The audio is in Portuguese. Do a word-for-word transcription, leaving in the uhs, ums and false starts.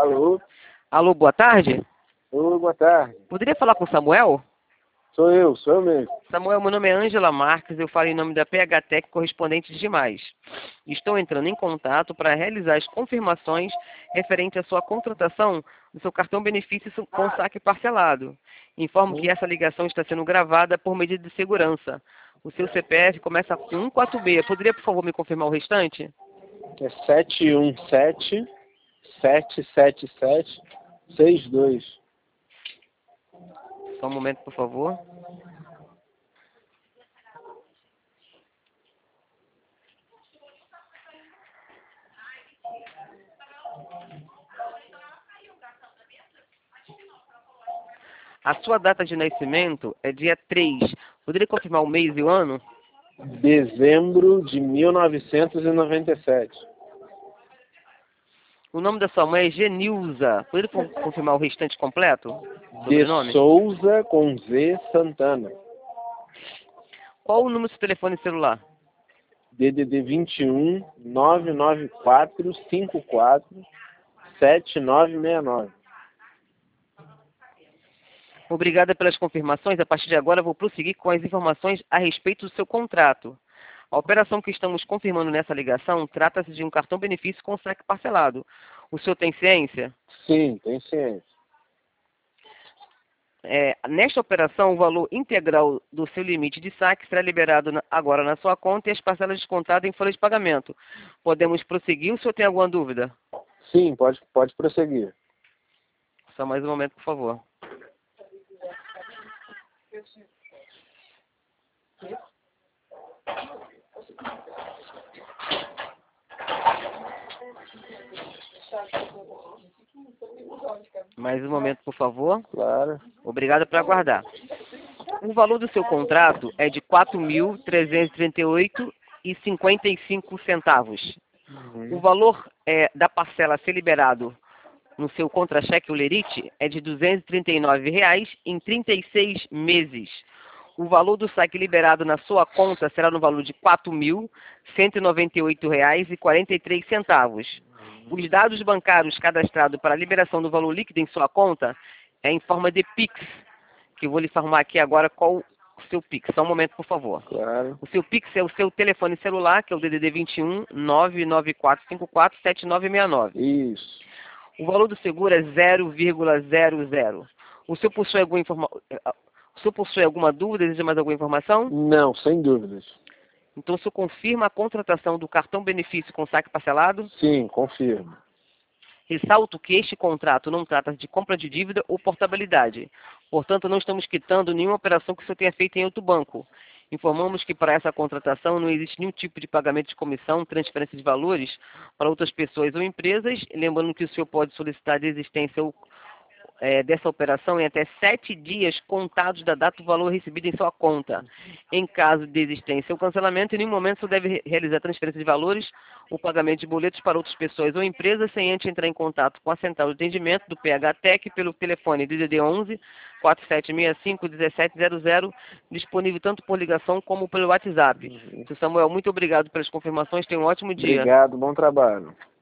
Alô? Alô, boa tarde. Oi, boa tarde. Poderia falar com o Samuel? Sou eu, sou eu mesmo. Samuel, meu nome é Ângela Marques, eu falo em nome da P H Tech Correspondentes Demais. Estou entrando em contato para realizar as confirmações referente à sua contratação do seu cartão benefício com saque parcelado. Informo que essa ligação está sendo gravada por medida de segurança. O seu C P F começa com um quatro B. Poderia, por favor, me confirmar o restante? É sete um sete, sete sete sete, seis dois. Só um momento, por favor. A sua data de nascimento é dia três. Poderia confirmar o mês e o ano? Dezembro de mil novecentos e noventa e sete. O nome da sua mãe é Genilza. Poderia con- confirmar o restante completo? De Sobrenome? Souza com Z Santana. Qual o número do seu telefone celular? D D D vinte e um, nove nove quatro, cinco quatro, sete nove seis nove. Obrigada pelas confirmações. A partir de agora, vou prosseguir com as informações a respeito do seu contrato. A operação que estamos confirmando nessa ligação trata-se de um cartão benefício com saque parcelado. O senhor tem ciência? Sim, tem ciência. É, nesta operação, o valor integral do seu limite de saque será liberado na- agora na sua conta e as parcelas descontadas em folha de pagamento. Podemos prosseguir? O senhor tem alguma dúvida? Sim, pode, pode prosseguir. Só mais um momento, por favor. Mais um momento, por favor. Claro. Obrigado por aguardar. O valor do seu contrato é de quatro mil trezentos e trinta e oito reais e cinquenta e cinco centavos. O valor é, da parcela a ser liberado no seu contra-cheque, o Lerite, é de duzentos e trinta e nove reais em trinta e seis meses. O valor do saque liberado na sua conta será no valor de quatro mil cento e noventa e oito reais e quarenta e três centavos. Os dados bancários cadastrados para a liberação do valor líquido em sua conta é em forma de Pix, que eu vou lhe informar aqui agora qual o seu Pix. Só um momento, por favor. Claro. O seu Pix é o seu telefone celular, que é o D D D vinte e um, nove nove quatro cinco quatro, sete nove seis nove. Isso. O valor do seguro é zero vírgula zero zero. O senhor possui alguma informa... O senhor possui alguma dúvida? Deseja mais alguma informação? Não, sem dúvidas. Então, o senhor confirma a contratação do cartão benefício com saque parcelado? Sim, confirmo. Ressalto que este contrato não trata de compra de dívida ou portabilidade. Portanto, não estamos quitando nenhuma operação que o senhor tenha feito em outro banco. Informamos que para essa contratação não existe nenhum tipo de pagamento de comissão, transferência de valores para outras pessoas ou empresas. Lembrando que o senhor pode solicitar a desistência ou É, dessa operação em até sete dias contados da data do valor recebido em sua conta. Em caso de desistência ou cancelamento, em nenhum momento você deve re- realizar transferência de valores ou pagamento de boletos para outras pessoas ou empresas sem antes entrar em contato com a central de atendimento do P H Tech pelo telefone D D D onze, quatro sete seis cinco, um sete zero zero, disponível tanto por ligação como pelo WhatsApp. Seu Samuel, muito obrigado pelas confirmações. Tenha um ótimo dia. Obrigado, bom trabalho.